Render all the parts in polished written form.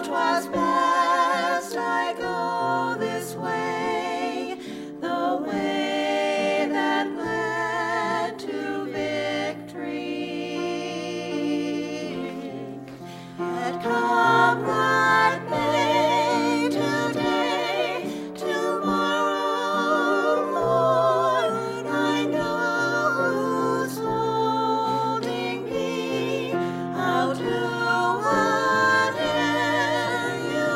'twas best I go this way, the way that led to victory. Yet come that may today, tomorrow, Lord, I know who's holding me. I'll do whatever you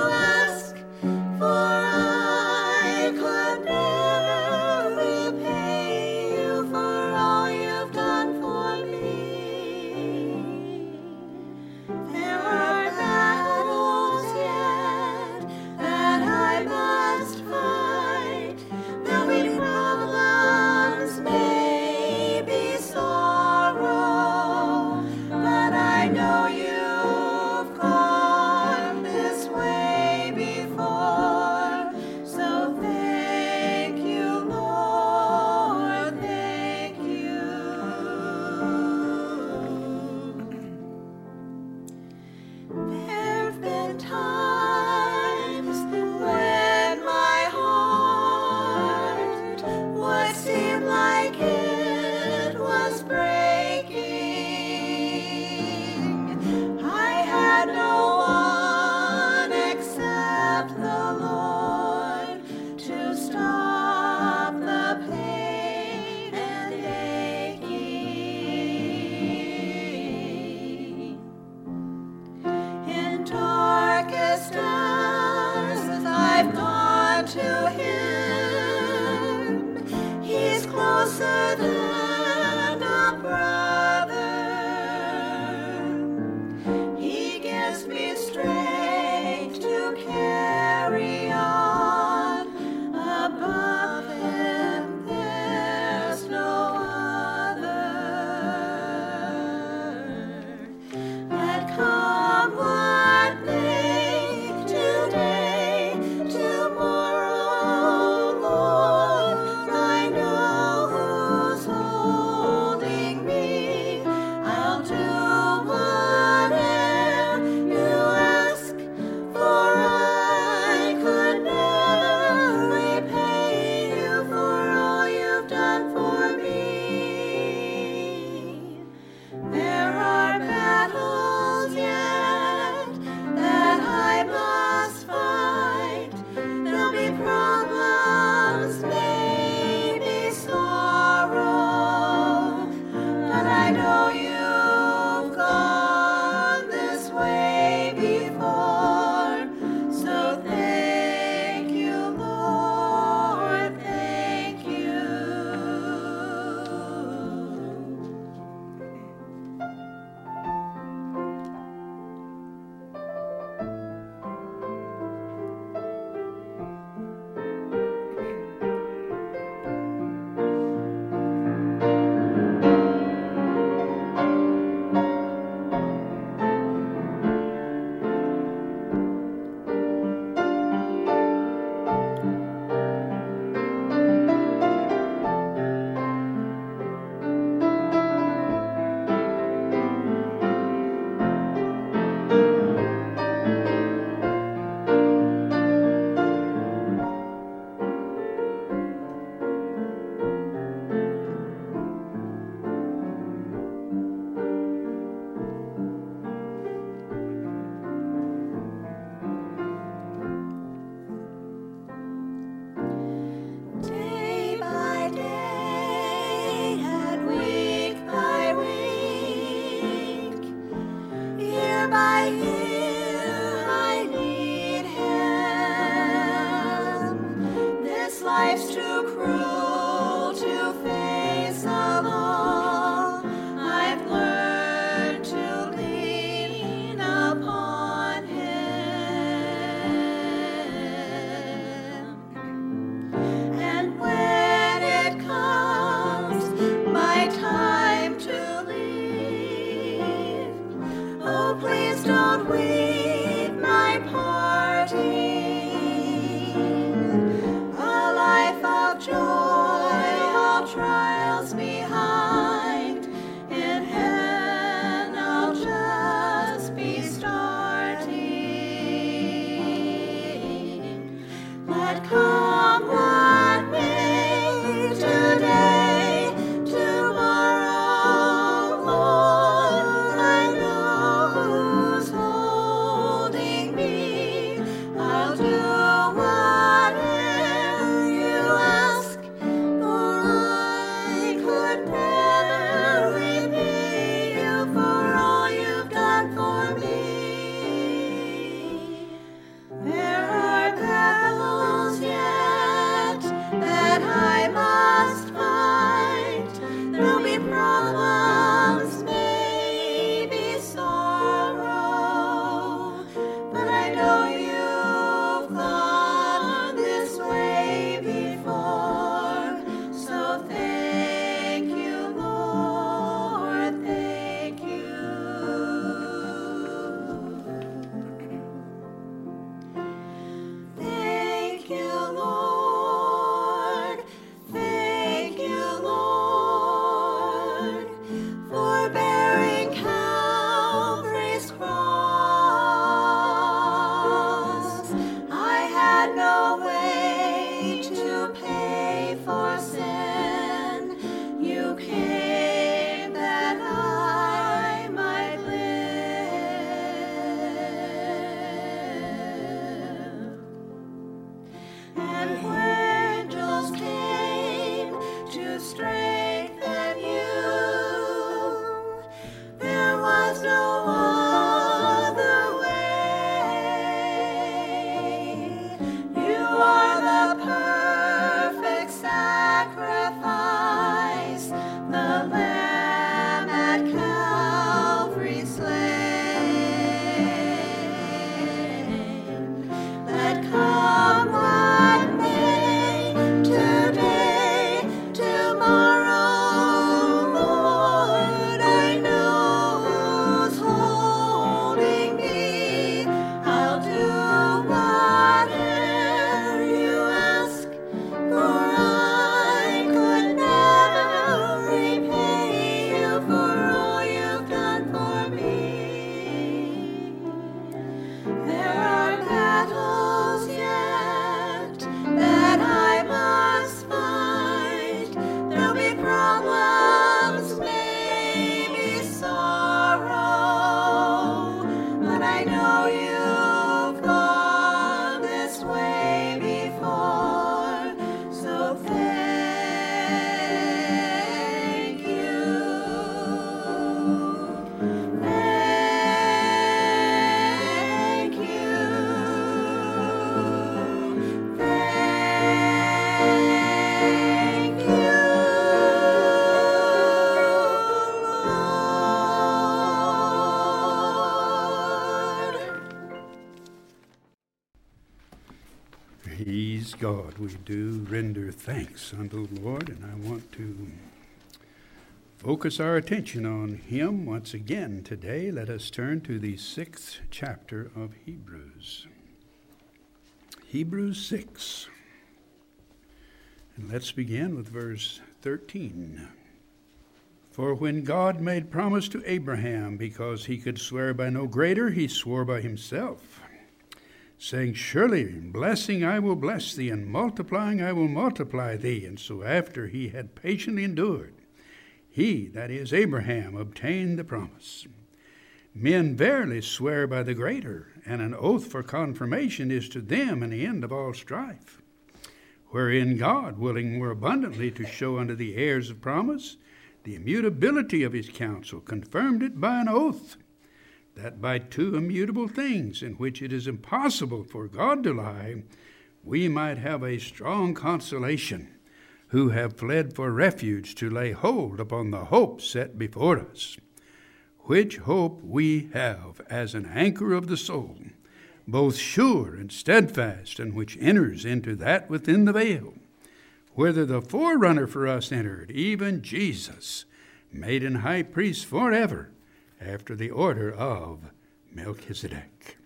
Praise God. We do render thanks unto the Lord, and I want to focus our attention on Him once again today. Let us turn to the 6th chapter of Hebrews. Hebrews 6. And let's begin with verse 13. For when God made promise to Abraham, because he could swear by no greater, he swore by himself, saying, Surely in blessing I will bless thee, and multiplying I will multiply thee. And so after he had patiently endured, he, that is Abraham, obtained the promise. Men verily swear by the greater, and an oath for confirmation is to them an end of all strife. Wherein God, willing more abundantly to show unto the heirs of promise the immutability of his counsel, confirmed it by an oath, that by two immutable things, in which it is impossible for God to lie, we might have a strong consolation, who have fled for refuge to lay hold upon the hope set before us, which hope we have as an anchor of the soul, both sure and steadfast, and which enters into that within the veil, whither the forerunner for us entered, even Jesus, made an high priest forever, after the order of Melchizedek.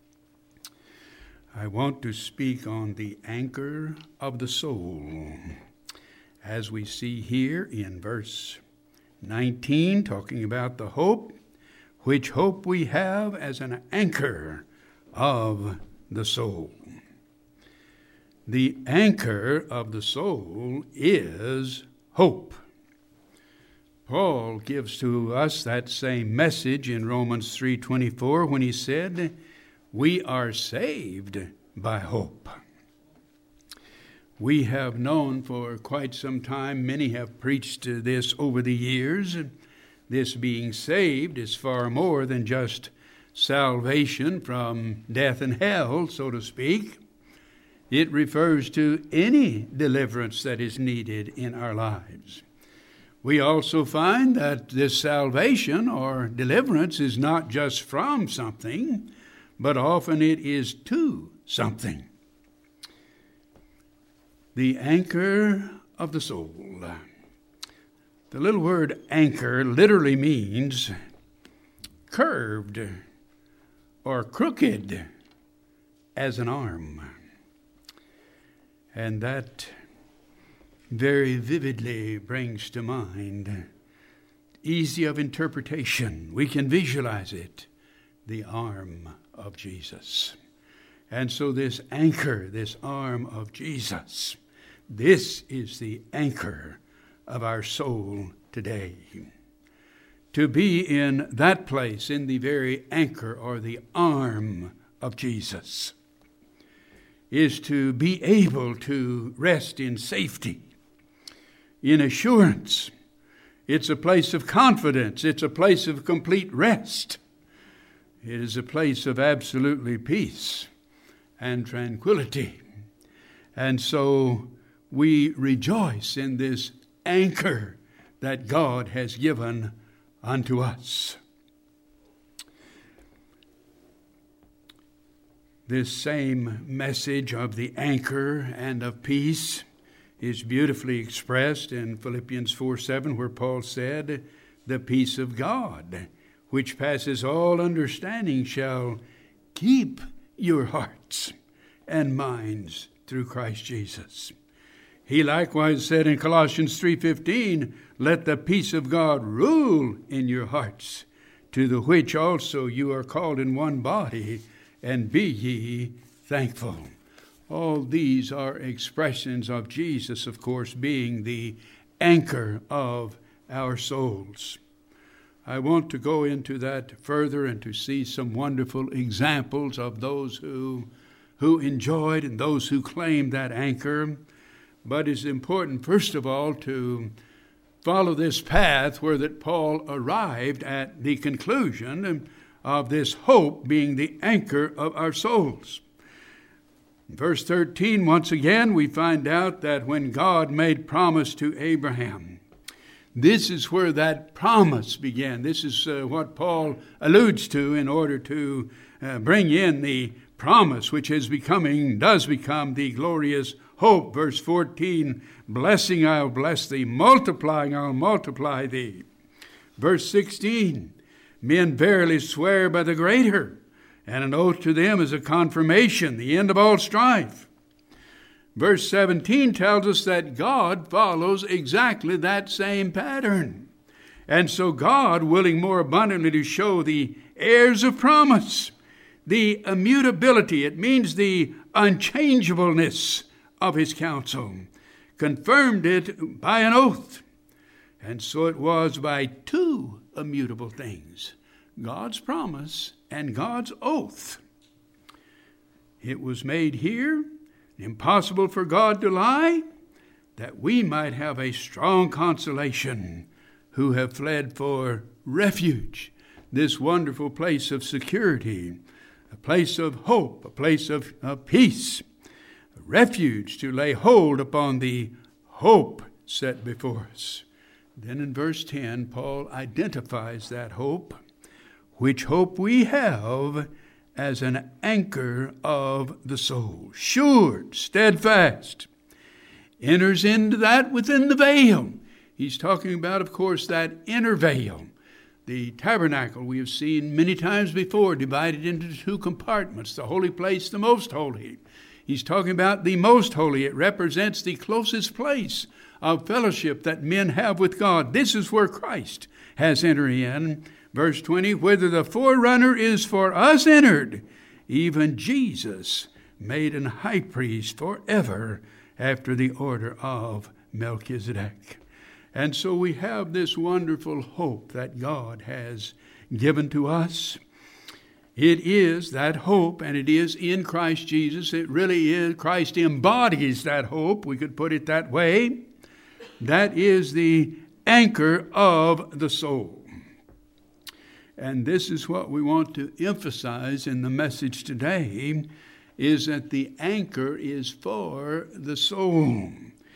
I want to speak on the anchor of the soul, as we see here in verse 19, talking about the hope, which hope we have as an anchor of the soul. The anchor of the soul is hope. Paul gives to us that same message in Romans 3:24 when he said, we are saved by hope. We have known for quite some time, many have preached this over the years, this being saved is far more than just salvation from death and hell, so to speak. It refers to any deliverance that is needed in our lives. We also find that this salvation or deliverance is not just from something, but often it is to something. The anchor of the soul. The little word anchor literally means curved or crooked as an arm. And that very vividly brings to mind, easy of interpretation, we can visualize it, the arm of Jesus. And so this anchor, this arm of Jesus, this is the anchor of our soul today. To be in that place, in the very anchor or the arm of Jesus, is to be able to rest in safety, in assurance. It's a place of confidence. It's a place of complete rest. It is a place of absolutely peace and tranquility. And so we rejoice in this anchor that God has given unto us. This same message of the anchor and of peace is beautifully expressed in Philippians 4:7, where Paul said, the peace of God, which passes all understanding, shall keep your hearts and minds through Christ Jesus. He likewise said in Colossians 3:15, let the peace of God rule in your hearts, to the which also you are called in one body, and be ye thankful. All these are expressions of Jesus, of course, being the anchor of our souls. I want to go into that further and to see some wonderful examples of those who enjoyed and those who claimed that anchor. But it's important, first of all, to follow this path where that Paul arrived at the conclusion of this hope being the anchor of our souls. In verse 13, once again, we find out that when God made promise to Abraham, this is where that promise began. This is what Paul alludes to in order to bring in the promise, which does become the glorious hope. Verse 14, blessing I'll bless thee, multiplying I'll multiply thee. Verse 16, men verily swear by the greater, and an oath to them is a confirmation, the end of all strife. Verse 17 tells us that God follows exactly that same pattern. And so God, willing more abundantly to show the heirs of promise, the immutability, it means the unchangeableness of his counsel, confirmed it by an oath. And so it was by two immutable things, God's promise and God's oath. It was made here, impossible for God to lie, that we might have a strong consolation who have fled for refuge, this wonderful place of security, a place of hope, a place of peace, a refuge to lay hold upon the hope set before us. Then in verse 10, Paul identifies that hope, which hope we have as an anchor of the soul, sure, steadfast, enters into that within the veil. He's talking about, of course, that inner veil. The tabernacle we have seen many times before, divided into two compartments, the holy place, the most holy. He's talking about the most holy. It represents the closest place of fellowship that men have with God. This is where Christ has entered in. Verse 20, whither the forerunner is for us entered, even Jesus made an high priest forever after the order of Melchizedek. And so we have this wonderful hope that God has given to us. It is that hope, and it is in Christ Jesus. It really is. Christ embodies that hope, we could put it that way. That is the anchor of the soul. And this is what we want to emphasize in the message today, is that the anchor is for the soul.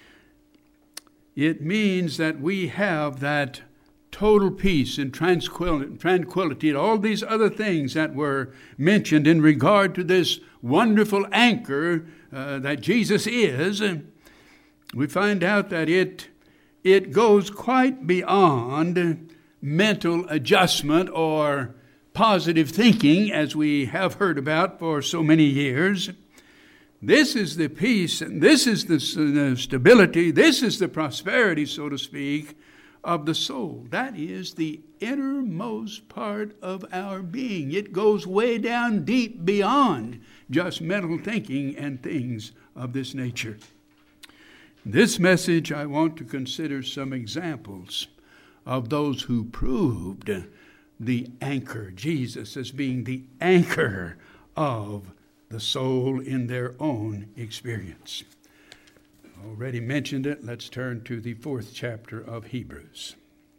It means that we have that total peace and tranquility and all these other things that were mentioned in regard to this wonderful anchor that Jesus is. We find out that it goes quite beyond mental adjustment or positive thinking, as we have heard about for so many years. This is the peace, and this is the stability, this is the prosperity, so to speak, of the soul. That is the innermost part of our being. It goes way down deep beyond just mental thinking and things of this nature. In this message, I want to consider some examples of those who proved the anchor, Jesus as being the anchor of the soul in their own experience. Already mentioned it. Let's turn to the 4th chapter of Hebrews.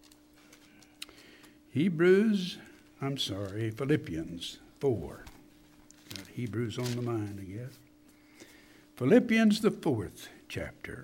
Philippians 4. Got Hebrews on the mind, I guess. Philippians, the 4th chapter.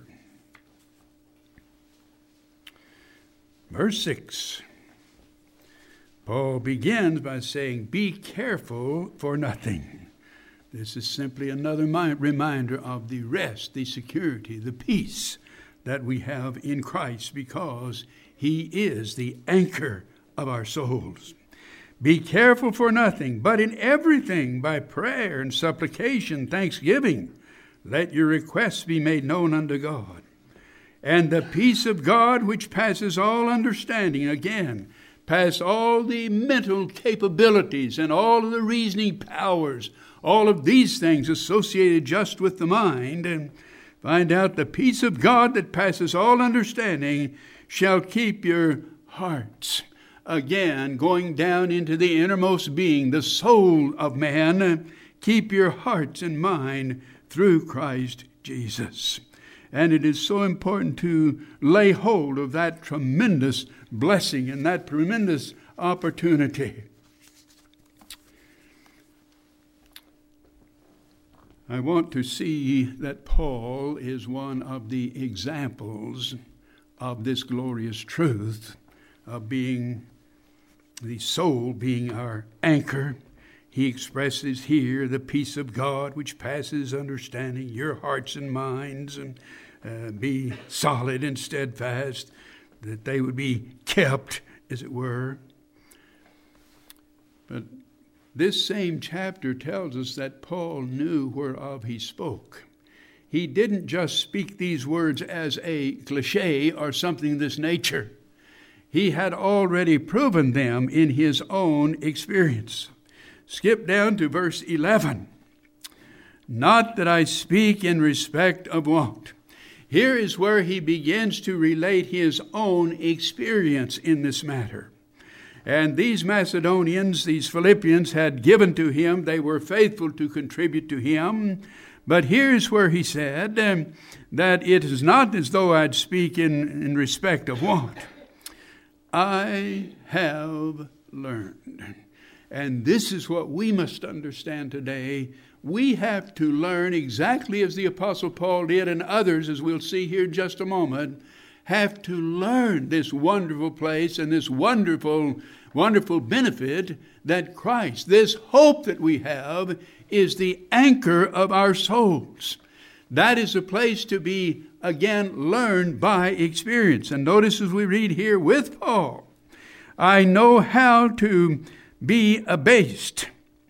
Verse 6. Paul begins by saying, be careful for nothing. This is simply another reminder of the rest, the security, the peace that we have in Christ, because he is the anchor of our souls. Be careful for nothing, but in everything by prayer and supplication, thanksgiving, let your requests be made known unto God. And the peace of God, which passes all understanding, again, past all the mental capabilities and all of the reasoning powers, all of these things associated just with the mind, and find out the peace of God that passes all understanding shall keep your hearts. Again, going down into the innermost being, the soul of man, keep your hearts and mind through Christ Jesus. And it is so important to lay hold of that tremendous blessing and that tremendous opportunity. I want to see that Paul is one of the examples of this glorious truth of being the soul being our anchor. he expresses here the peace of God which passes understanding, your hearts and minds, and be solid and steadfast, that they would be kept, as it were. But this same chapter tells us that Paul knew whereof he spoke. He didn't just speak these words as a cliche or something of this nature. He had already proven them in his own experience. Skip down to verse 11. Not that I speak in respect of want. Here is where he begins to relate his own experience in this matter. And these Macedonians, these Philippians, had given to him. They were faithful to contribute to him. But here's where he said that it is not as though I'd speak in respect of want. I have learned. And this is what we must understand today. We have to learn exactly as the Apostle Paul did, and others, as we'll see here in just a moment, have to learn this wonderful place and this wonderful, wonderful benefit that Christ, this hope that we have, is the anchor of our souls. That is a place to be, again, learned by experience. And notice as we read here with Paul, I know how to be abased.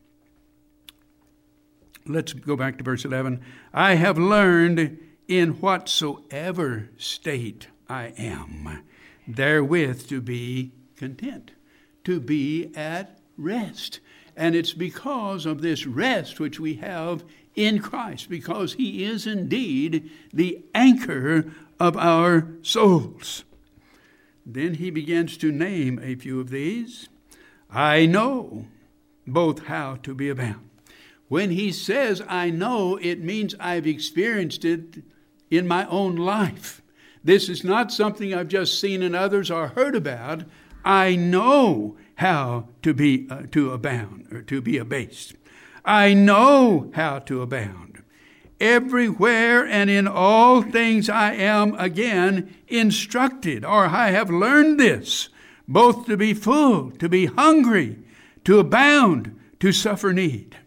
Let's go back to verse 11. I have learned in whatsoever state I am, therewith to be content, to be at rest. And it's because of this rest which we have in Christ, because he is indeed the anchor of our souls. Then he begins to name a few of these. I know both how to be abound. When he says I know, it means I've experienced it in my own life. This is not something I've just seen in others or heard about. I know how to be to abound, or to be abased. I know how to abound. Everywhere and in all things I am again instructed, or I have learned this, both to be full, to be hungry, to abound, to suffer need.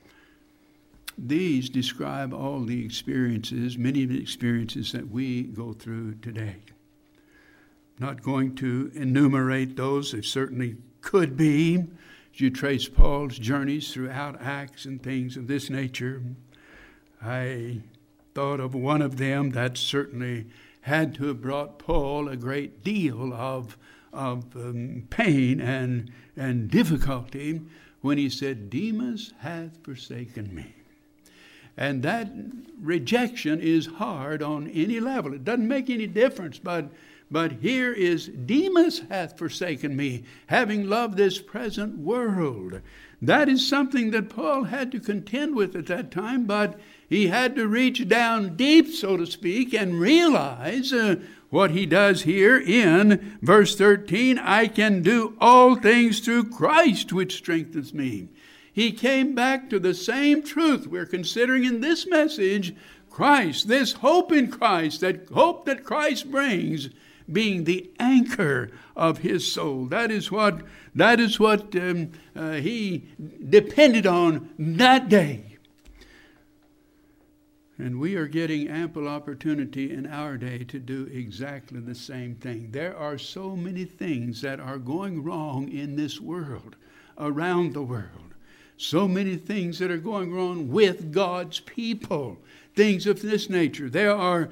These describe all the experiences, many of the experiences that we go through today. Not going to enumerate those. They certainly could be. As you trace Paul's journeys throughout Acts and things of this nature, I thought of one of them that certainly had to have brought Paul a great deal of pain and difficulty when he said, Demas hath forsaken me. And that rejection is hard on any level. It doesn't make any difference, but here is Demas hath forsaken me, having loved this present world. That is something that Paul had to contend with at that time, but he had to reach down deep, so to speak, and realize what he does here in verse 13, I can do all things through Christ which strengthens me. He came back to the same truth we're considering in this message, Christ, this hope in Christ, that hope that Christ brings, being the anchor of his soul. That is what he depended on that day. And we are getting ample opportunity in our day to do exactly the same thing. There are so many things that are going wrong in this world, around the world. So many things that are going wrong with God's people. Things of this nature. There are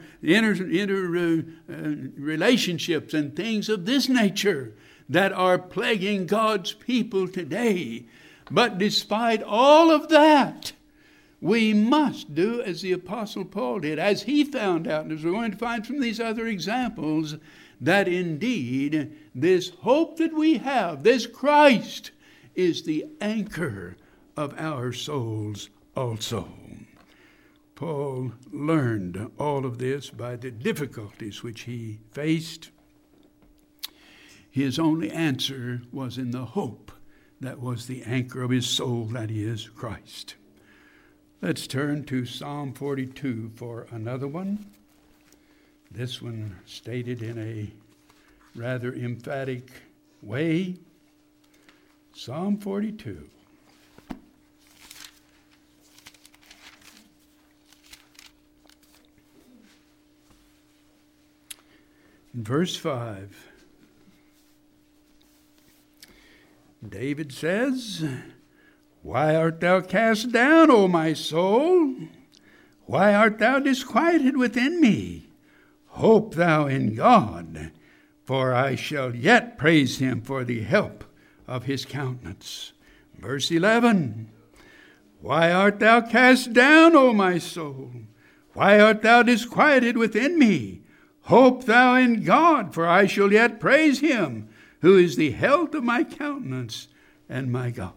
relationships and things of this nature that are plaguing God's people today. But despite all of that, we must do as the Apostle Paul did, as he found out, and as we're going to find from these other examples, that indeed this hope that we have, this Christ, is the anchor of our souls also. Paul learned all of this by the difficulties which he faced. His only answer was in the hope that was the anchor of his soul, that is Christ. Let's turn to Psalm 42 for another one. This one stated in a rather emphatic way. Psalm 42. Verse 5. David says, "Why art thou cast down, O my soul? Why art thou disquieted within me? Hope thou in God, for I shall yet praise him for the help of his countenance." Verse 11. "Why art thou cast down, O my soul? Why art thou disquieted within me? Hope thou in God, for I shall yet praise him, who is the health of my countenance and my God."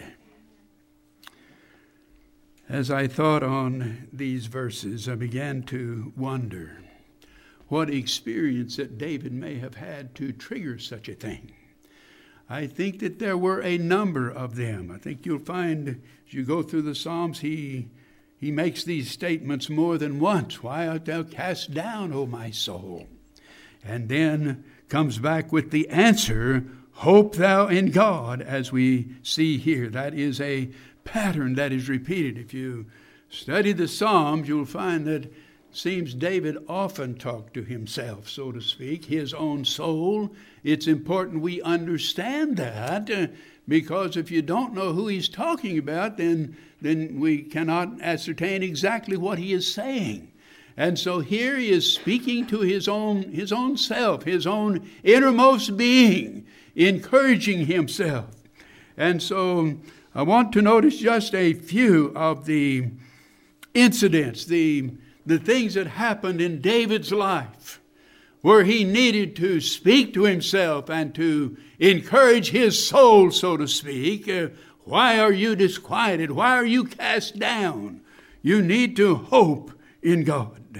As I thought on these verses, I began to wonder what experience that David may have had to trigger such a thing. I think that there were a number of them. I think you'll find as you go through the Psalms, he makes these statements more than once. "Why art thou cast down, O my soul?" And then comes back with the answer, "Hope thou in God," as we see here. That is a pattern that is repeated. If you study the Psalms, you'll find that it seems David often talked to himself, so to speak, his own soul. It's important we understand that, because if you don't know who he's talking about, then we cannot ascertain exactly what he is saying. And so here he is speaking to his own self, his own innermost being, encouraging himself. And so I want to notice just a few of the incidents, the things that happened in David's life, where he needed to speak to himself and to encourage his soul, so to speak. Why are you disquieted? Why are you cast down? You need to hope in God.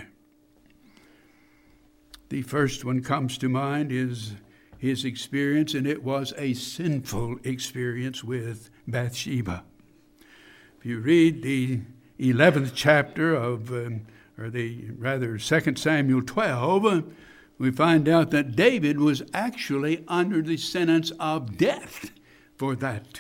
The first one comes to mind is his experience, and it was a sinful experience with Bathsheba. If you read the 11th chapter of, 2 Samuel 12, we find out that David was actually under the sentence of death for that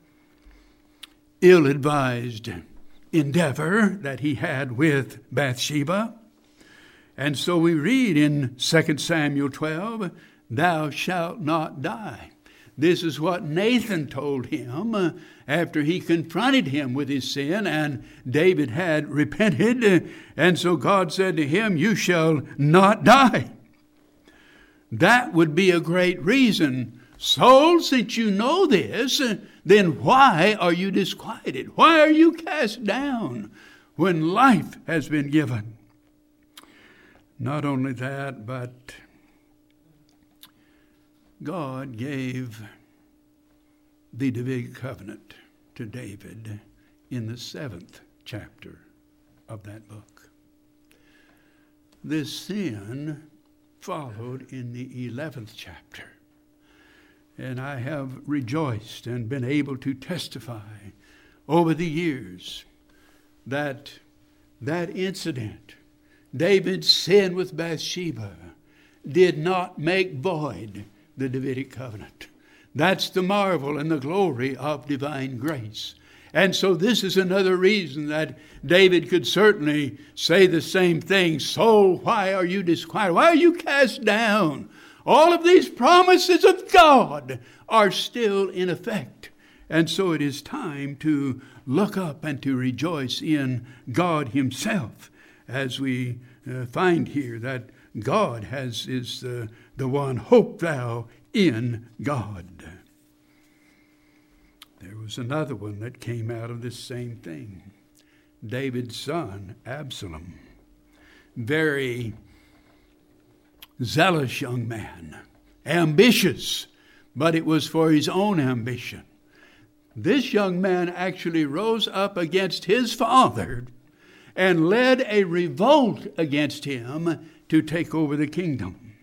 ill-advised endeavor that he had with Bathsheba. And so we read in 2 Samuel 12, "Thou shalt not die." This is what Nathan told him after he confronted him with his sin, and David had repented. And so God said to him, "You shall not die." That would be a great reason. Soul, since you know this, then why are you disquieted? Why are you cast down when life has been given? Not only that, but God gave the Davidic covenant to David in the 7th chapter of that book. This sin followed in the 11th chapter. And I have rejoiced and been able to testify over the years that incident, David's sin with Bathsheba, did not make void the Davidic covenant. That's the marvel and the glory of divine grace. And so this is another reason that David could certainly say the same thing. "Soul, why are you disquieted? Why are you cast down?" All of these promises of God are still in effect. And so it is time to look up and to rejoice in God himself, as we find here that God is the one. Hope thou in God. There was another one that came out of this same thing. David's son, Absalom. Very zealous young man. Ambitious, but it was for his own ambition. This young man actually rose up against his father and led a revolt against him to take over the kingdom.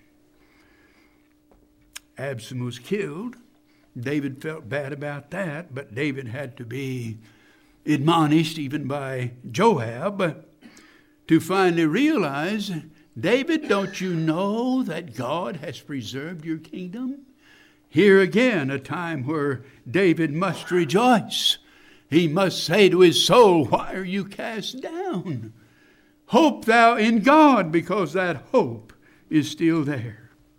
Absalom was killed. David felt bad about that, but David had to be admonished even by Joab to finally realize, "David, don't you know that God has preserved your kingdom?" Here again, a time where David must rejoice. He must say to his soul, "Why are you cast down? Hope thou in God," because that hope is still there.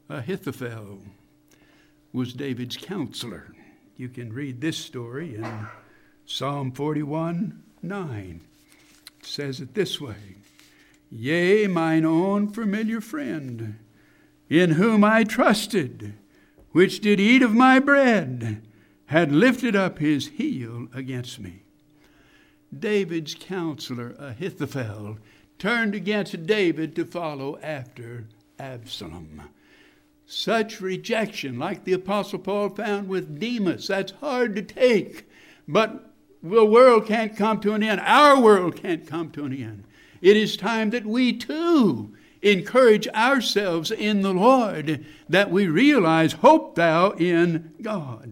Ahithophel was David's counselor. You can read this story in Psalm 41:9. It says it this way: Yea, mine own familiar friend, in whom I trusted, which did eat of my bread, had lifted up his heel against me. David's counselor, Ahithophel, turned against David to follow after Absalom. Such rejection, like the Apostle Paul found with Demas, that's hard to take. But the world can't come to an end. Our world can't come to an end. It is time that we too encourage ourselves in the Lord, that we realize, hope thou in God.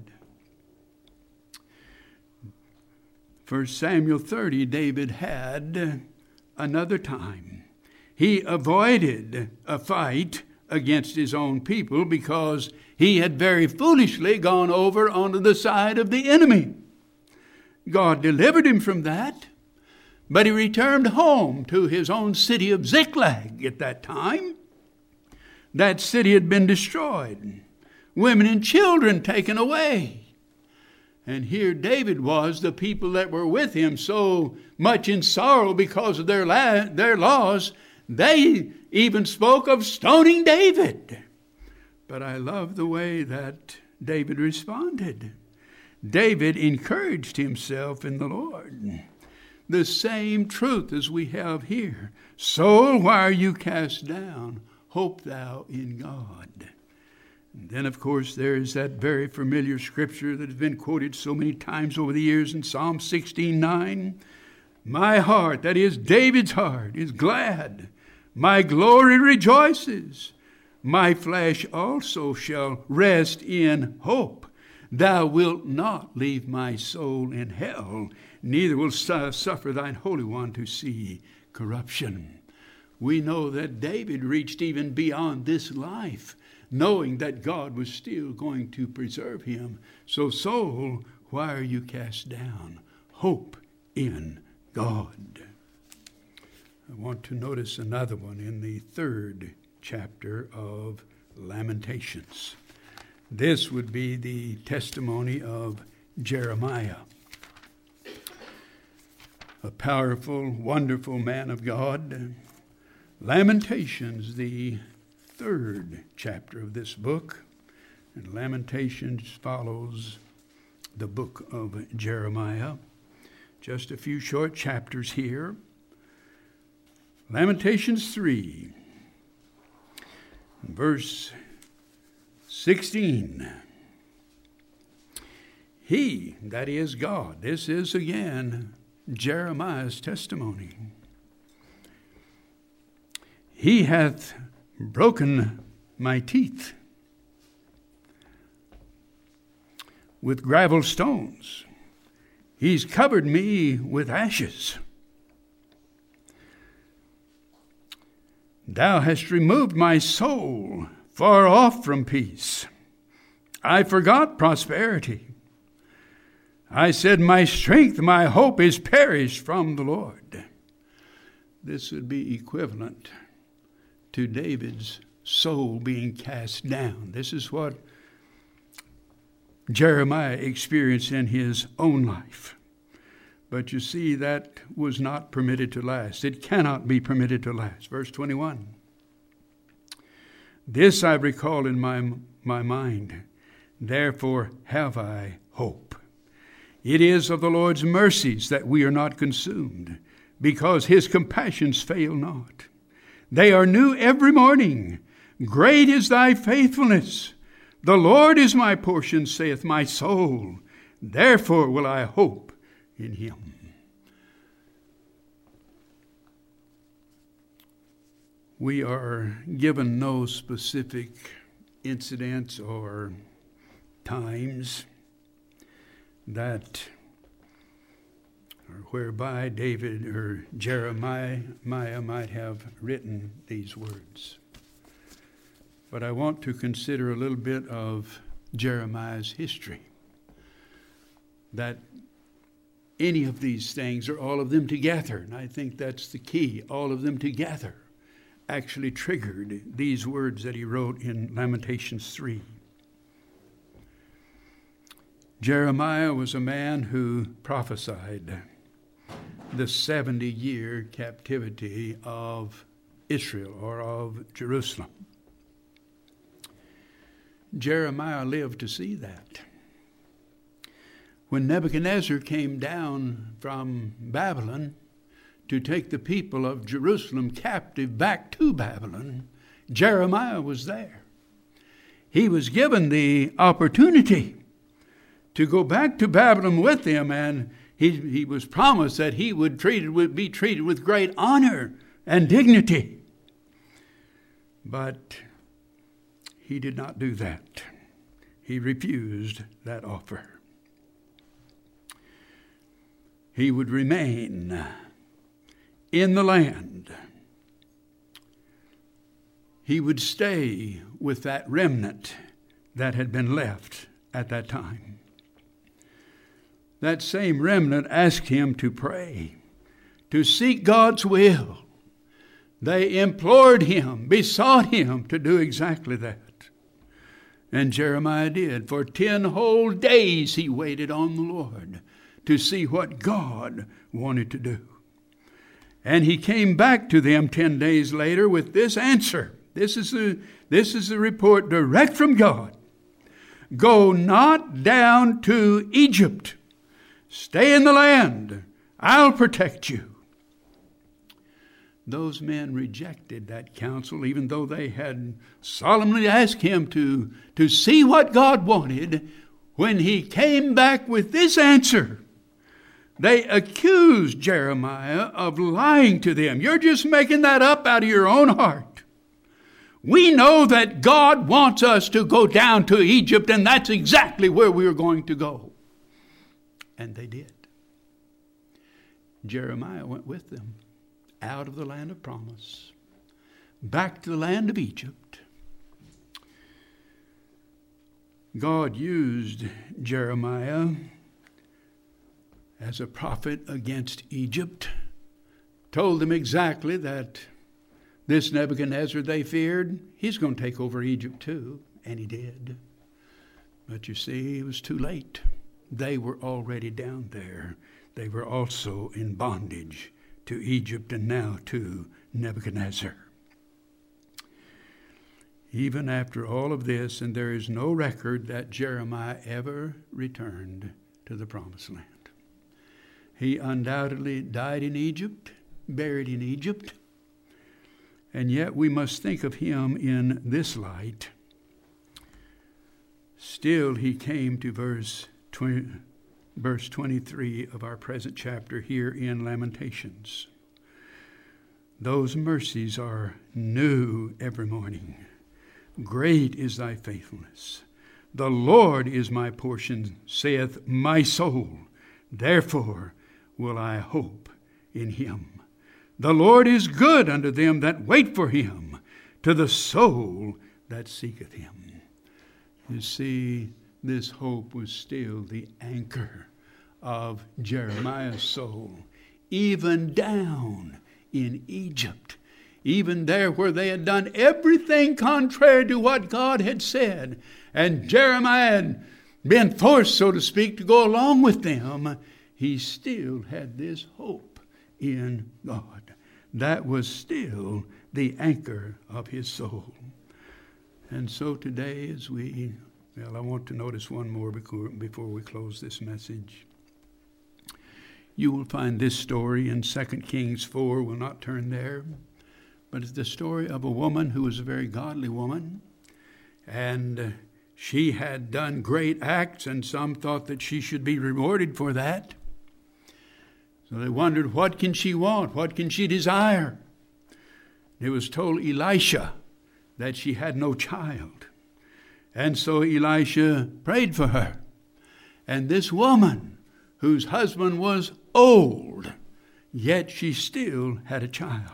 1 Samuel 30, David had another time. He avoided a fight against his own people because he had very foolishly gone over onto the side of the enemy. God delivered him from that, but he returned home to his own city of Ziklag at that time. That city had been destroyed, women and children taken away. And here David was, the people that were with him so much in sorrow because of their laws, they even spoke of stoning David. But I love the way that David responded. David encouraged himself in the Lord. The same truth as we have here. Soul, why are you cast down? Hope thou in God. And then, of course, there is that very familiar scripture that has been quoted so many times over the years in Psalm 16:9. My heart, that is David's heart, is glad. My glory rejoices. My flesh also shall rest in hope. Thou wilt not leave my soul in hell, neither will suffer thine Holy One to see corruption. We know that David reached even beyond this life, knowing that God was still going to preserve him. So, soul, why are you cast down? Hope in God. I want to notice another one in the 3rd chapter of Lamentations. This would be the testimony of Jeremiah, a powerful, wonderful man of God. Lamentations, the 3rd chapter of this book, and Lamentations follows the book of Jeremiah. Just a few short chapters here. Lamentations 3, verse 16. He, that is God, this is again Jeremiah's testimony. He hath broken my teeth with gravel stones. He's covered me with ashes. Thou hast removed my soul far off from peace. I forgot prosperity. I said, my strength, my hope is perished from the Lord. This would be equivalent to David's soul being cast down. This is what Jeremiah experienced in his own life. But you see, that was not permitted to last. It cannot be permitted to last. Verse 21. This I recall in my mind, therefore have I hope. It is of the Lord's mercies that we are not consumed, because his compassions fail not. They are new every morning. Great is thy faithfulness. The Lord is my portion, saith my soul. Therefore will I hope in him. We are given no specific incidents or times that or whereby David or Jeremiah might have written these words. But I want to consider a little bit of Jeremiah's history. That any of these things or all of them together, and I think that's the key, all of them together, actually triggered these words that he wrote in Lamentations 3. Jeremiah was a man who prophesied the 70-year captivity of Israel or of Jerusalem. Jeremiah lived to see that. When Nebuchadnezzar came down from Babylon to take the people of Jerusalem captive back to Babylon, Jeremiah was there. He was given the opportunity to go back to Babylon with them, and he was promised that he would be treated with great honor and dignity. But he did not do that. He refused that offer. He would remain in the land. He would stay with that remnant that had been left at that time. That same remnant asked him to pray, to seek God's will. They implored him, besought him to do exactly that. And Jeremiah did. For 10 whole days he waited on the Lord to see what God wanted to do. And he came back to them 10 days later with this answer. This is the report direct from God. Go not down to Egypt. Stay in the land. I'll protect you. Those men rejected that counsel, even though they had solemnly asked him to see what God wanted. When he came back with this answer, they accused Jeremiah of lying to them. You're just making that up out of your own heart. We know that God wants us to go down to Egypt, and that's exactly where we are going to go. And they did. Jeremiah went with them out of the land of promise, back to the land of Egypt. God used Jeremiah as a prophet against Egypt, told them exactly that this Nebuchadnezzar they feared, he's going to take over Egypt too, and he did. But you see, it was too late. They were already down there. They were also in bondage to Egypt and now to Nebuchadnezzar. Even after all of this, and there is no record that Jeremiah ever returned to the promised land. He undoubtedly died in Egypt, buried in Egypt, and yet we must think of him in this light. Still, he came to verse 23 of our present chapter here in Lamentations. Those mercies are new every morning. Great is thy faithfulness. The Lord is my portion, saith my soul. Therefore will I hope in him. The Lord is good unto them that wait for him, to the soul that seeketh him. You see, this hope was still the anchor of Jeremiah's soul, even down in Egypt, even there where they had done everything contrary to what God had said, and Jeremiah had been forced, so to speak, to go along with them. He still had this hope in God. That was still the anchor of his soul. And so today I want to notice one more before we close this message. You will find this story in 2 Kings 4. We'll not turn there. But it's the story of a woman who was a very godly woman. And she had done great acts, and some thought that she should be rewarded for that. So they wondered, what can she want? What can she desire? It was told Elisha that she had no child. And so Elisha prayed for her. And this woman, whose husband was old, yet she still had a child.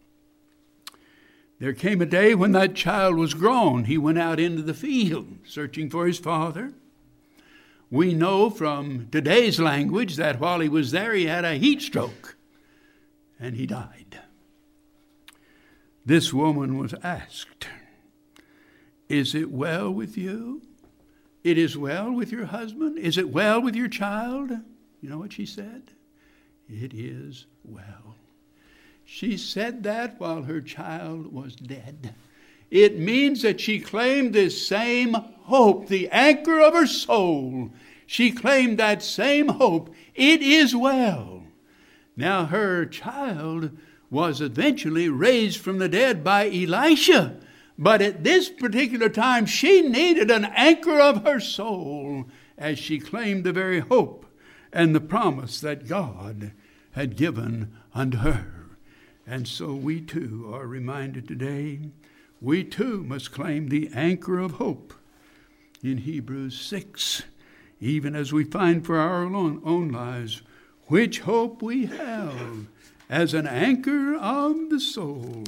There came a day when that child was grown. He went out into the field searching for his father. We know from today's language that while he was there, he had a heat stroke and he died. this woman was asked, is it well with you? It is well with your husband? Is it well with your child? You know what she said? It is well. She said that while her child was dead. It means that she claimed this same hope, the anchor of her soul. She claimed that same hope. It is well. Now her child was eventually raised from the dead by Elisha. But at this particular time, she needed an anchor of her soul as she claimed the very hope and the promise that God had given unto her. And so we too are reminded today, we too must claim the anchor of hope in Hebrews 6, even as we find for our own lives, which hope we have as an anchor of the soul.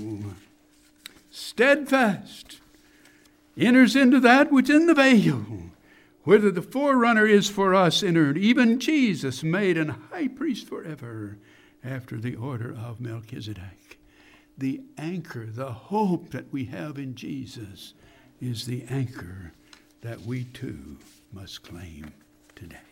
Steadfast enters into that which in the veil, whither the forerunner is for us entered, even Jesus made an high priest forever, after the order of Melchizedek. The anchor, the hope that we have in Jesus is the anchor that we too must claim today.